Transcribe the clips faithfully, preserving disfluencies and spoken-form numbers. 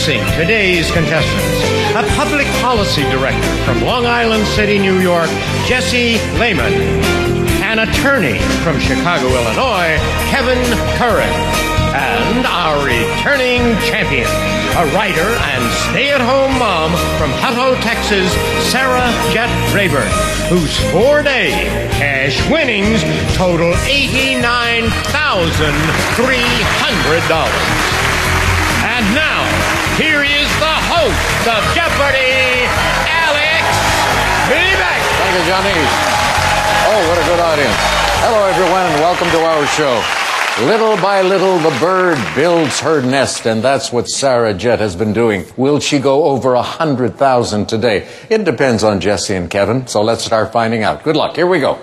Introducing today's contestants. A public policy director from Long Island City, New York, Jesse Lehman. An attorney from Chicago, Illinois, Kevin Curran. And our returning champion, a writer and stay-at-home mom from Hutto, Texas, Sarah Jet Rayburn, whose four-day cash winnings total eighty-nine thousand three hundred dollars. And now, here is the host of Jeopardy, Alex Trebek. Thank you, Johnny. Oh, what a good audience. Hello, everyone, and welcome to our show. Little by little, the bird builds her nest, and that's what Sarah Jet has been doing. Will she go over a hundred thousand today? It depends on Jesse and Kevin, so let's start finding out. Good luck. Here we go.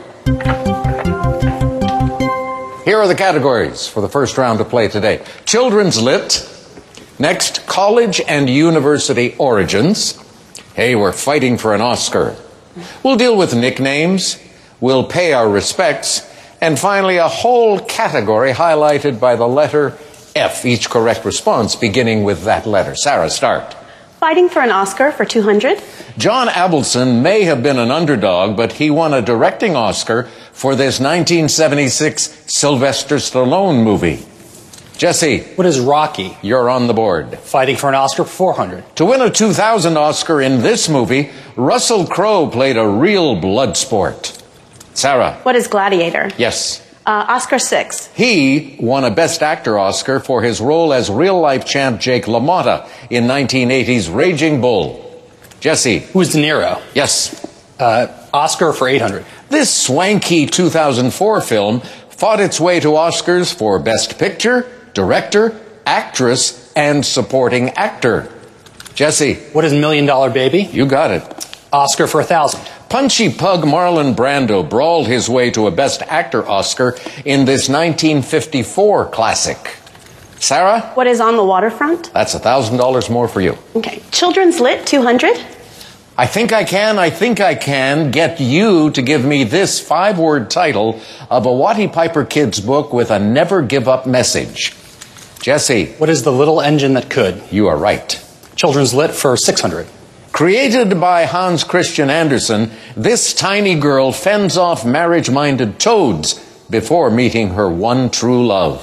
Here are the categories for the first round to play today. Children's Lit. Next, college and university origins. Hey, we're fighting for an Oscar. We'll deal with nicknames. We'll pay our respects. And finally, a whole category highlighted by the letter F, each correct response beginning with that letter. Sarah, start. Fighting for an Oscar for two hundred. John Avildsen may have been an underdog, but he won a directing Oscar for this nineteen seventy-six Sylvester Stallone movie. Jesse. What is Rocky? You're on the board. Fighting for an Oscar for four hundred. To win a two thousand Oscar in this movie, Russell Crowe played a real blood sport. Sarah. What is Gladiator? Yes. Uh, Oscar six. He won a Best Actor Oscar for his role as real-life champ Jake LaMotta in nineteen eighty's Raging Bull. Jesse. Who is De Niro? Yes. Uh, Oscar for eight hundred. This swanky two thousand four film fought its way to Oscars for Best Picture, Director, Actress, and Supporting Actor. Jesse. What is Million Dollar Baby? You got it. Oscar for a thousand. Punchy pug Marlon Brando brawled his way to a Best Actor Oscar in this nineteen fifty-four classic. Sarah? What is On the Waterfront? That's a thousand dollars more for you. Okay. Children's Lit, two hundred. I think I can, I think I can get you to give me this five-word title of a Watty Piper Kids book with a never give up message. Jesse. What is The Little Engine That Could? You are right. Children's Lit for six hundred. Created by Hans Christian Andersen, this tiny girl fends off marriage-minded toads before meeting her one true love.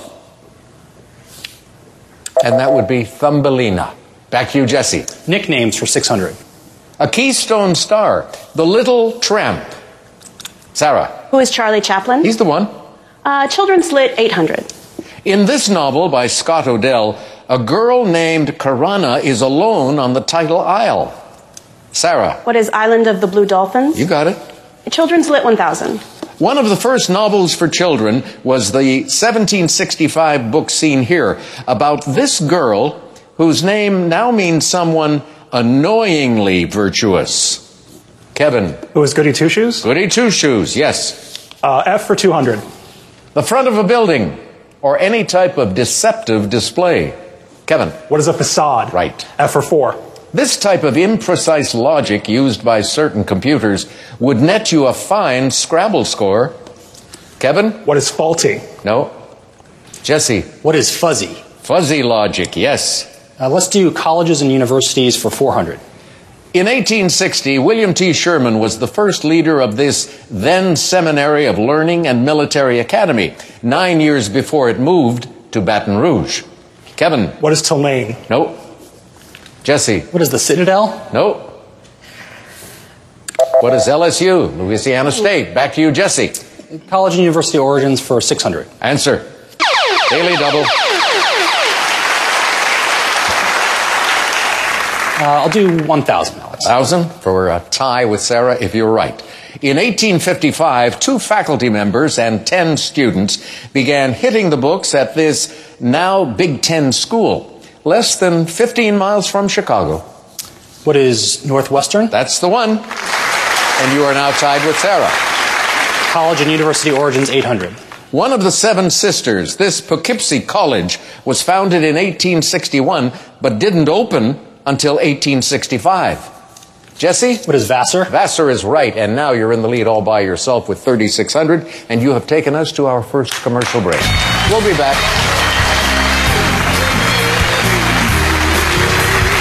And that would be Thumbelina. Back to you, Jesse. Nicknames for six hundred. A Keystone Star, The Little Tramp. Sarah. Who is Charlie Chaplin? He's the one. Uh, Children's Lit, eight hundred. In this novel by Scott Odell, a girl named Karana is alone on the title isle. Sarah. What is Island of the Blue Dolphins? You got it. Children's Lit, one thousand. One of the first novels for children was the seventeen sixty-five book seen here about this girl whose name now means someone annoyingly virtuous. Kevin. Who is Goody Two-Shoes? Goody Two-Shoes, yes. Uh, F for two hundred. The front of a building or any type of deceptive display. Kevin. What is a facade? Right. F for four. This type of imprecise logic used by certain computers would net you a fine Scrabble score. Kevin? What is faulty? No. Jesse? What is fuzzy? Fuzzy logic, yes. Uh, let's do colleges and universities for four hundred. In eighteen sixty, William T. Sherman was the first leader of this then Seminary of Learning and Military Academy, nine years before it moved to Baton Rouge. Kevin? What is Tulane? No. Jesse? What is the Citadel? No. What is L S U? Louisiana State. Back to you, Jesse. College and university origins for six hundred. Answer. Daily double. Uh, I'll do one thousand, Alex. Thousand for a tie with Sarah, if you're right. In eighteen fifty-five, two faculty members and ten students began hitting the books at this now Big Ten school, less than fifteen miles from Chicago. What is Northwestern? That's the one. And you are now tied with Sarah. College and university origins, eight hundred. One of the Seven Sisters, this Poughkeepsie College, was founded in eighteen sixty-one, but didn't open until eighteen sixty-five. Jesse? What is Vassar? Vassar is right, and now you're in the lead all by yourself with thirty-six hundred, and you have taken us to our first commercial break. We'll be back.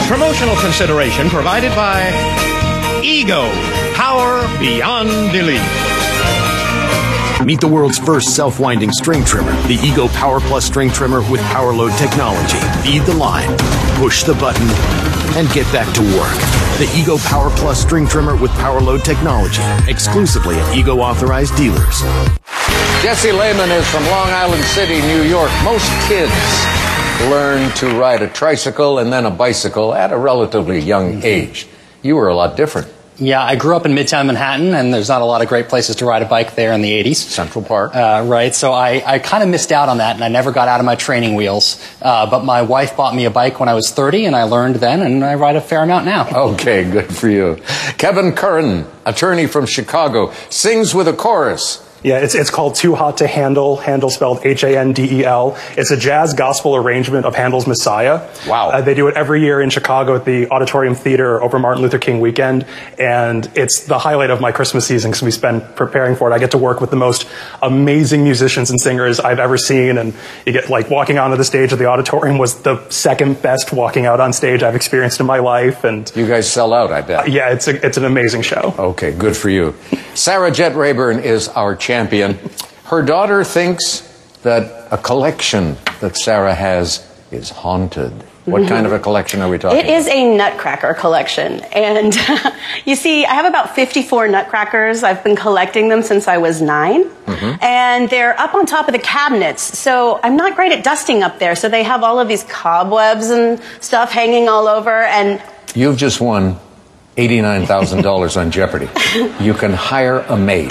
Promotional consideration provided by Ego, power beyond belief. Meet the world's first self-winding string trimmer, the Ego Power Plus string trimmer with power load technology. Feed the line, push the button, and get back to work. The Ego Power Plus string trimmer with power load technology, exclusively at Ego authorized dealers. Jesse Lehman is from Long Island City, New York. Most kids learn to ride a tricycle and then a bicycle at a relatively young age. You were a lot different. Yeah, I grew up in Midtown Manhattan, and there's not a lot of great places to ride a bike there in the eighties. Central Park. Uh, right, so I, I kind of missed out on that, and I never got out of my training wheels. Uh, but my wife bought me a bike when I was thirty, and I learned then, and I ride a fair amount now. Okay, good for you. Kevin Curran, attorney from Chicago, sings with a chorus. Yeah, it's it's called Too Hot to Handle, Handel spelled H A N D E L. It's a jazz gospel arrangement of Handel's Messiah. Wow. Uh, they do it every year in Chicago at the Auditorium Theater over Martin Luther King weekend, and it's the highlight of my Christmas season because we spend preparing for it. I get to work with the most amazing musicians and singers I've ever seen, and you get like walking onto the stage of the auditorium was the second best walking out on stage I've experienced in my life. And you guys sell out, I bet. Uh, yeah, it's a, it's an amazing show. Okay, good for you. Sarah Jett Rayburn is our champion. Her daughter thinks that a collection that Sarah has is haunted. What kind of a collection are we talking It is a nutcracker collection. And you see, I have about fifty-four nutcrackers. I've been collecting them since I was nine. Mm-hmm. And they're up on top of the cabinets. So I'm not great at dusting up there. So they have all of these cobwebs and stuff hanging all over. And You've just won eighty-nine thousand dollars on Jeopardy. You can hire a maid.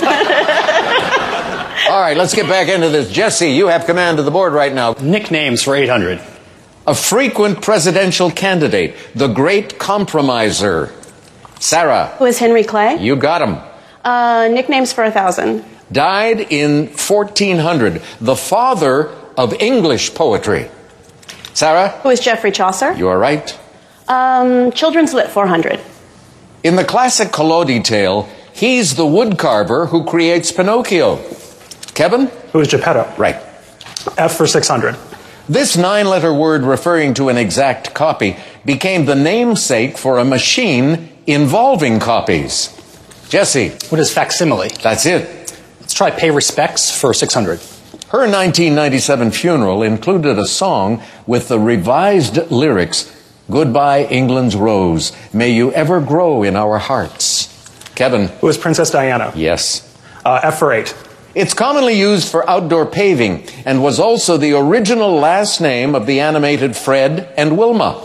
All right, let's get back into this. Jesse, you have command of the board right now. Nicknames for eight hundred. A frequent presidential candidate, the great compromiser. Sarah. who is Henry Clay? You got him. Uh, nicknames for a thousand. Died in fourteen hundred, the father of English poetry. Sarah. Who is Geoffrey Chaucer? You are right. Um, Children's Lit four hundred. In the classic Collodi tale, he's the woodcarver who creates Pinocchio. Kevin? Who is Geppetto? Right. F for six hundred. This nine-letter word referring to an exact copy became the namesake for a machine involving copies. Jesse? What is facsimile? That's it. Let's try pay respects for six hundred. Her nineteen ninety-seven funeral included a song with the revised lyrics, "Goodbye, England's Rose. May you ever grow in our hearts." Kevin? Who is Princess Diana? Yes. Uh, F for eight. It's commonly used for outdoor paving and was also the original last name of the animated Fred and Wilma.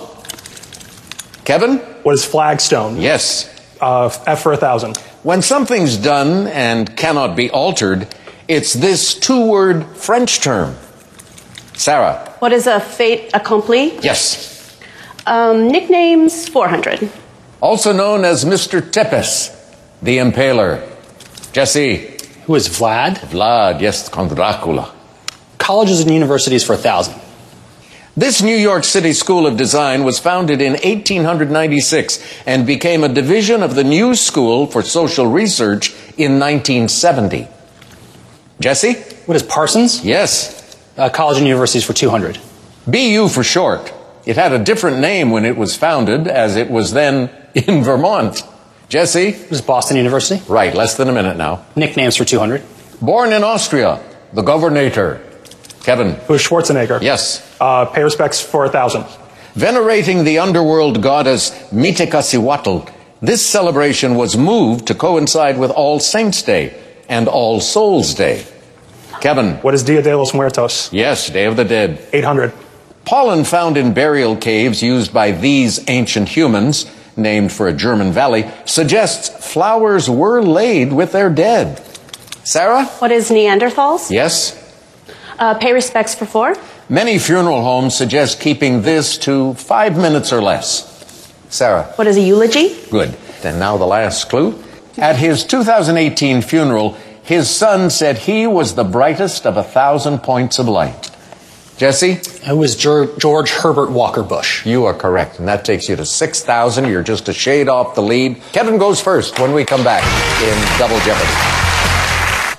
Kevin? What is Flagstone? Yes. Uh, F for a thousand. When something's done and cannot be altered, it's this two-word French term. Sarah? What is a fait accompli? Yes. Um, nicknames four hundred. Also known as Mister Tepes, the Impaler. Jesse? Who is Vlad? Vlad, yes, Count Dracula. Colleges and universities for a thousand. This New York City School of Design was founded in eighteen ninety-six and became a division of the New School for Social Research in nineteen seventy. Jesse? What is Parsons? Yes. Uh, college and universities for two hundred. B U for short. It had a different name when it was founded, as it was then in Vermont. Jesse? What is Boston University? Right, less than a minute now. Nicknames for two hundred. Born in Austria, the Governator. Kevin? Who is Schwarzenegger? Yes. Uh, pay respects for a thousand. Venerating the underworld goddess Mitekasihuatl, this celebration was moved to coincide with All Saints' Day and All Souls' Day. Kevin? What is Dia de los Muertos? Yes, Day of the Dead. eight hundred. Pollen found in burial caves used by these ancient humans, named for a German valley, suggests flowers were laid with their dead. Sarah? What is Neanderthals? Yes. Uh, pay respects for four. Many funeral homes suggest keeping this to five minutes or less. Sarah? What is a eulogy? Good. And now the last clue. At his two thousand eighteen funeral, his son said he was the brightest of a thousand points of light. Jesse? Who is Ger- George Herbert Walker Bush? You are correct, and that takes you to six thousand. You're just a shade off the lead. Kevin goes first when we come back in Double Jeopardy.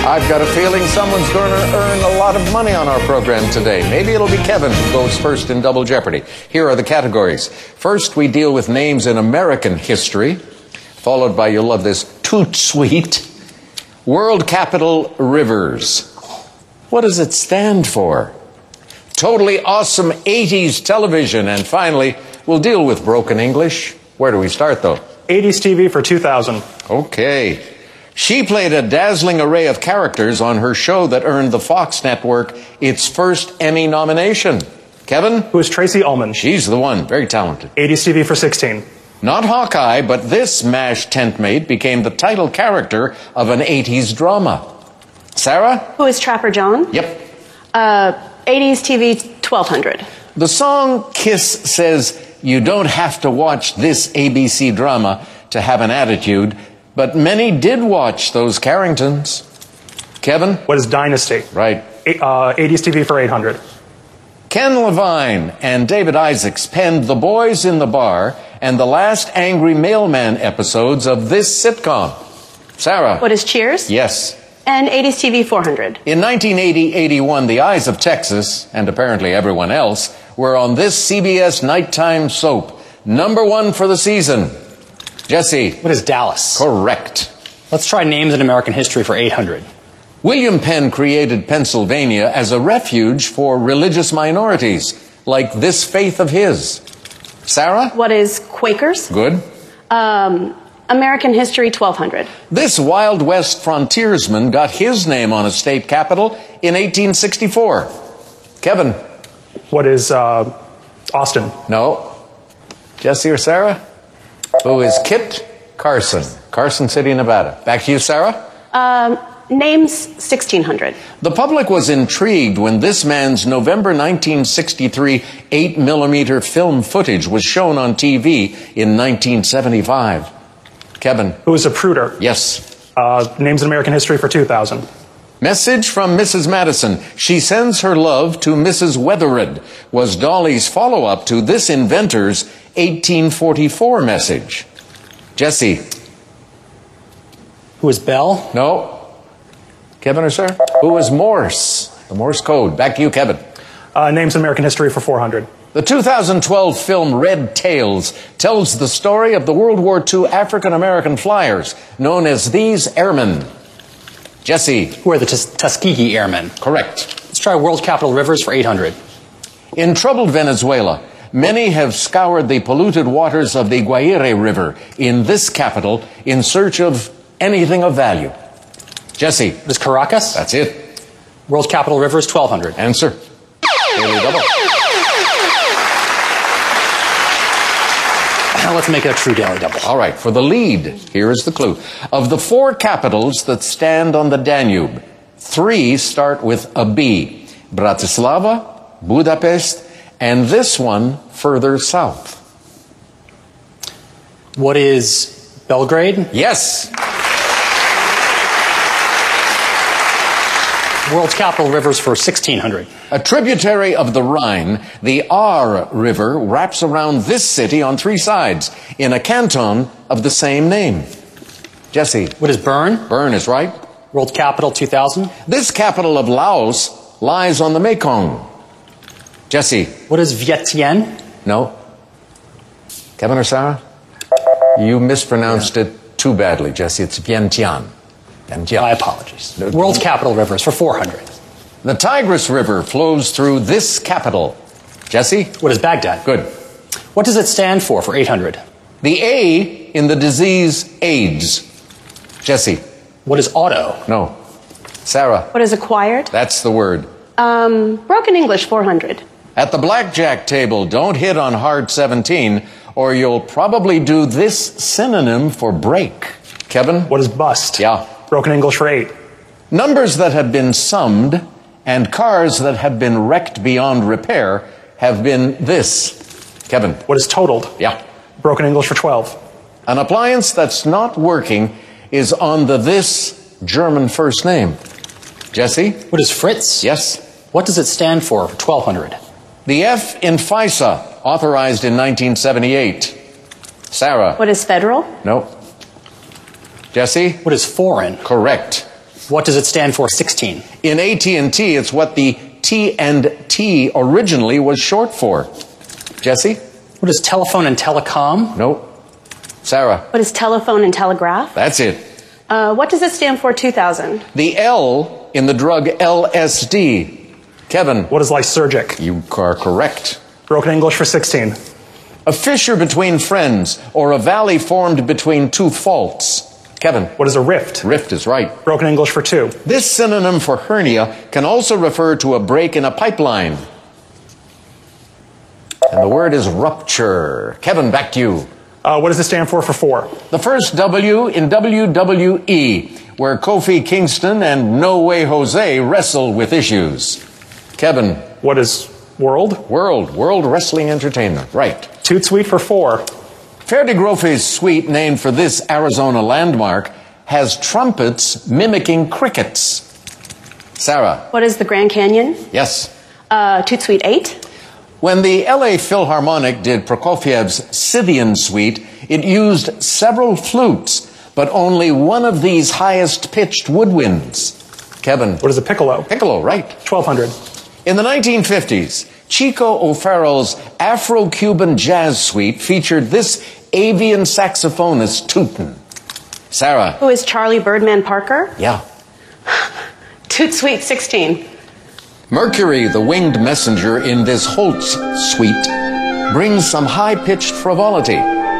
I've got a feeling someone's going to earn a lot of money on our program today. Maybe it'll be Kevin who goes first in Double Jeopardy. Here are the categories. First, we deal with names in American history, followed by, you'll love this, Toot Sweet, World Capital Rivers. What does it stand for? Totally awesome eighties television. And finally, we'll deal with broken English. Where do we start, though? eighties T V for two thousand. Okay. She played a dazzling array of characters on her show that earned the Fox network its first Emmy nomination. Kevin? Who is Tracy Ullman? She's the one. Very talented. eighties T V for sixteen. Not Hawkeye, but this MASH tent mate became the title character of an eighties drama. Sarah? Who is Trapper John? Yep. Uh, eighties T V twelve hundred. The song Kiss says, you don't have to watch this A B C drama to have an attitude, but many did watch those Carringtons. Kevin? What is Dynasty? Right. Uh, eighties T V for eight hundred. Ken Levine and David Isaacs penned The Boys in the Bar and the last Angry Mailman episodes of this sitcom. Sarah? What is Cheers? Yes. And eighties T V four hundred. In nineteen eighty eighty-one, The Eyes of Texas, and apparently everyone else, were on this C B S nighttime soap. Number one for the season. Jesse? What is Dallas? Correct. Let's try names in American history for eight hundred. William Penn created Pennsylvania as a refuge for religious minorities, like this faith of his. Sarah? What is Quakers? Good. Um, American history twelve hundred. This Wild West frontiersman got his name on a state capital in eighteen sixty-four. Kevin? What is uh, Austin? No. Jesse or Sarah? Who is Kit Carson? Carson City, Nevada. Back to you, Sarah. Um, names sixteen hundred. The public was intrigued when this man's November nineteen sixty-three eight millimeter film footage was shown on T V in nineteen seventy-five. Kevin. Who is Zapruder? Yes. Uh, names in American history for two thousand. Message from Missus Madison. She sends her love to Missus Wethered was Dolly's follow-up to this inventor's eighteen forty-four message. Jesse. Who is Bell? No. Kevin or Sarah? Who is Morse? The Morse code. Back to you, Kevin. Uh, names in American history for four hundred. The two thousand twelve film Red Tails tells the story of the World War Two African-American flyers known as these airmen. Jesse. Who are the Tus- Tuskegee Airmen? Correct. Let's try World Capital Rivers for eight hundred. In troubled Venezuela, many have scoured the polluted waters of the Guaire River in this capital in search of anything of value. Jesse. What is Caracas? That's it. World Capital Rivers twelve hundred. Answer. Daily double. Now let's make it a true daily double. All right, for the lead, here is the clue. Of the four capitals that stand on the Danube, three start with a B. Bratislava, Budapest, and this one further south. What is Belgrade? Yes. World Capital Rivers for sixteen hundred. A tributary of the Rhine, the Aar River wraps around this city on three sides in a canton of the same name. Jesse. What is Bern? Bern is right. World Capital two thousand. This capital of Laos lies on the Mekong. Jesse. What is Vientiane? No. Kevin or Sarah? You mispronounced yeah. it too badly, Jesse. It's Vientiane. Vientiane. My apologies. No, World Capital Rivers for four hundred. The Tigris River flows through this capital. Jesse? What is Baghdad? Good. What does it stand for for eight hundred? The A in the disease AIDS. Jesse? What is auto? No. Sarah? What is acquired? That's the word. Um, broken English four hundred. At the blackjack table, don't hit on hard seventeen, or you'll probably do this synonym for break. Kevin? What is bust? Yeah. Broken English for eight. Numbers that have been summed and cars that have been wrecked beyond repair have been this. Kevin? What is totaled? Yeah. Broken English for twelve. An appliance that's not working is on the this German first name. Jesse? What is Fritz? Yes. What does it stand for for twelve hundred? The F in FISA, authorized in nineteen seventy-eight. Sarah? What is federal? No. Jesse? What is foreign? Correct. What does it stand for, sixteen? In A T and T, it's what the T and T originally was short for. Jesse? What is telephone and telecom? Nope. Sarah? What is telephone and telegraph? That's it. Uh, what does it stand for, two thousand? The L in the drug L S D. Kevin? What is lysergic? You are correct. Broken English for sixteen. A fissure between friends, or a valley formed between two faults. Kevin? What is a rift? Rift is right. Broken English for two. This synonym for hernia can also refer to a break in a pipeline. And the word is rupture. Kevin, back to you. Uh, what does it stand for for four? The first W in W W E, where Kofi Kingston and No Way Jose wrestle with issues. Kevin? What is world? World. World Wrestling Entertainment. Right. Toot Sweet for four. Verdigrophe's suite, named for this Arizona landmark, has trumpets mimicking crickets. Sarah? What is the Grand Canyon? Yes. Uh, Toot Sweet eight. When the L A Philharmonic did Prokofiev's Scythian Suite, it used several flutes, but only one of these highest-pitched woodwinds. Kevin? What is a piccolo? Piccolo, right. twelve hundred. In the nineteen fifties, Chico O'Farrell's Afro-Cuban Jazz Suite featured this avian saxophonist tootin'. Sarah? Who is Charlie Birdman Parker? Yeah. Toot Sweet sixteen. Mercury, the winged messenger in this Holtz suite, brings some high-pitched frivolity.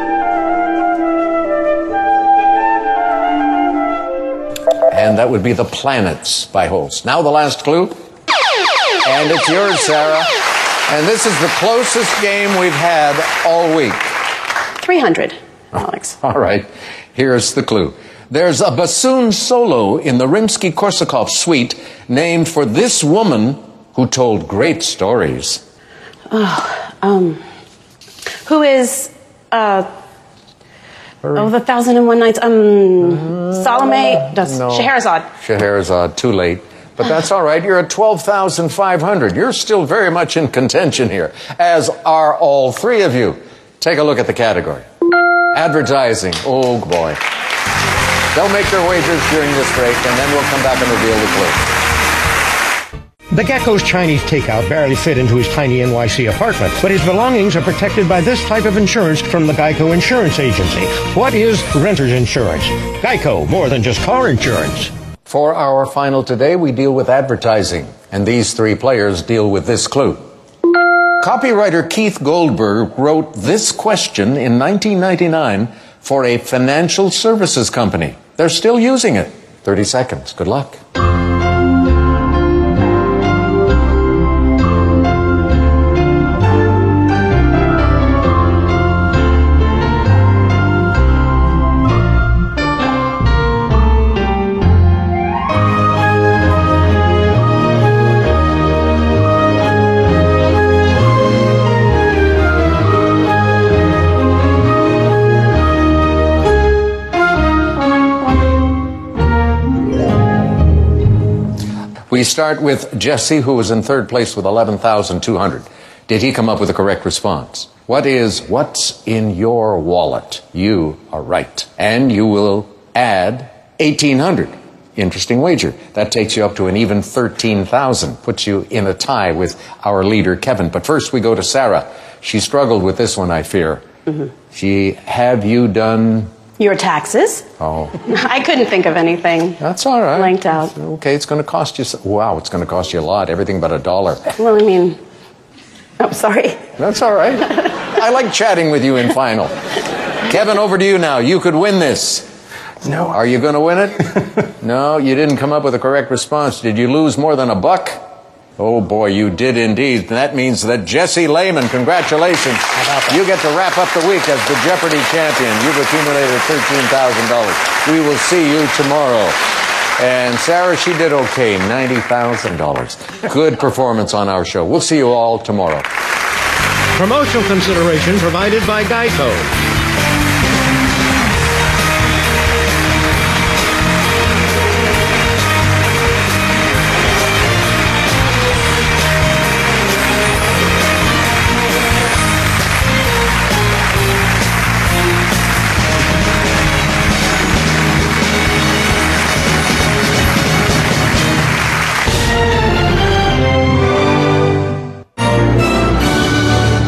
And that would be The Planets by Holtz. Now the last clue. And it's yours, Sarah. And this is the closest game we've had all week. three hundred, Alex. All right. Here's the clue. There's a bassoon solo in the Rimsky-Korsakov suite named for this woman who told great stories. Oh, um, who is, uh, oh, the Thousand and One Nights, um, Salome, that's no. Scheherazade. Scheherazade, too late. But that's all right. You're at twelve thousand five hundred. You're still very much in contention here, as are all three of you. Take a look at the category. Advertising. Oh, boy. They'll make their wagers during this break, and then we'll come back and reveal the clue. The Gecko's Chinese takeout barely fit into his tiny N Y C apartment, but his belongings are protected by this type of insurance from the Geico Insurance Agency. What is renter's insurance? Geico, more than just car insurance. For our final today, we deal with advertising, and these three players deal with this clue. Copywriter Keith Goldberg wrote this question in nineteen ninety-nine for a financial services company. They're still using it. thirty seconds. Good luck. We start with Jesse, who was in third place with eleven thousand two hundred. Did he come up with the correct response? What is what's in your wallet? You are right. And you will add eighteen hundred. Interesting wager. That takes you up to an even thirteen thousand. Puts you in a tie with our leader, Kevin. But first we go to Sarah. She struggled with this one, I fear. Mm-hmm. She, have you done... Your taxes? Oh. I couldn't think of anything. That's all right. Blanked out. Okay, it's going to cost you... Wow, it's going to cost you a lot. Everything but a dollar. Well, I mean... Oh, sorry. That's all right. I like chatting with you in final. Kevin, over to you now. You could win this. No. Are you going to win it? No, you didn't come up with a correct response. Did you lose more than a buck? Oh, boy, you did indeed. That means that Jesse Lehman, congratulations. You get to wrap up the week as the Jeopardy champion. You've accumulated thirteen thousand dollars. We will see you tomorrow. And Sarah, she did okay, ninety thousand dollars. Good performance on our show. We'll see you all tomorrow. Promotional consideration provided by Geico.